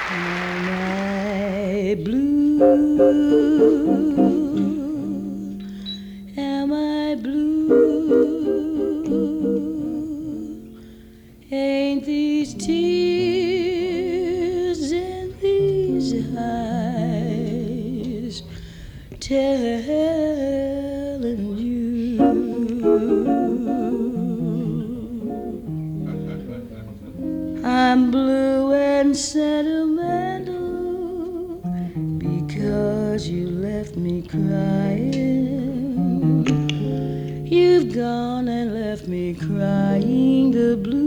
Am I blue? Am I blue? Ain't these tears in these eyes telling you I'm blue and sentimental because you left me crying. You've gone and left me crying the blues.